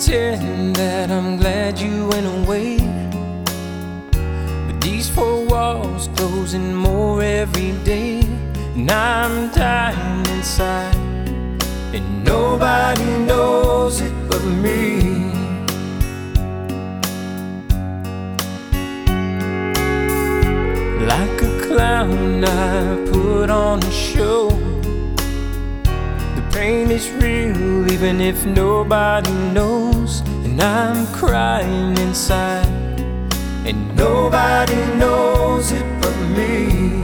pretend that I'm glad you went away, but these four walls closing more every day, and I'm dying inside, and nobody knows it but me. Like a clown, I put on a show. The pain is real, even if nobody knows. And I'm crying inside, and nobody knows it but me.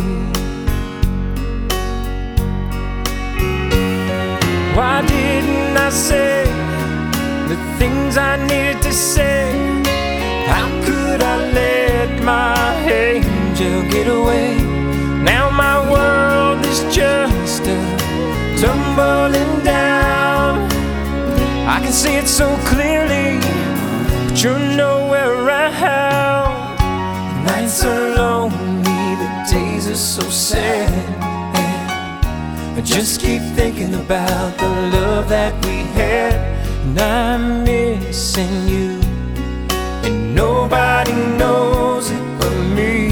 Why didn't I say the things I needed to say? How could I let my angel get away? Now my world is just tumbling down. I can see it so clearly, but you're nowhere around. The nights are lonely, the days are so sad, and I just keep thinking about the love that we had, and I'm missing you, and nobody knows it but me.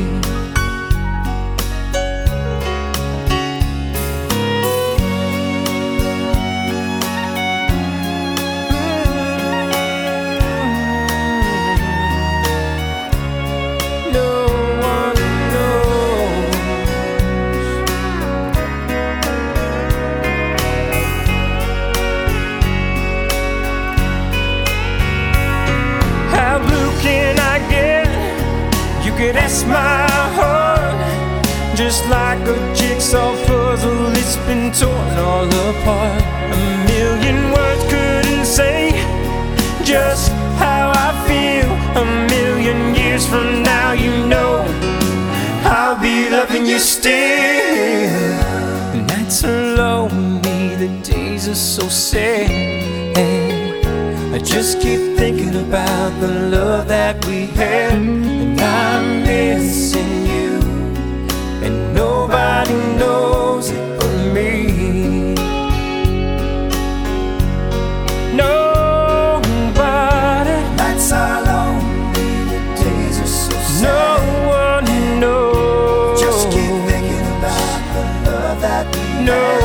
That's my heart, just like a jigsaw puzzle. It's been torn all apart. A million words couldn't say just how I feel. A million years from now, you know I'll be loving you still. The nights are lonely, the days are so sad, and I just keep thinking about the love that we had, and I'm missing you, and nobody knows it but me. Nobody. Nights are lonely, the days are so sad. No one knows. Just keep thinking about the love that we had.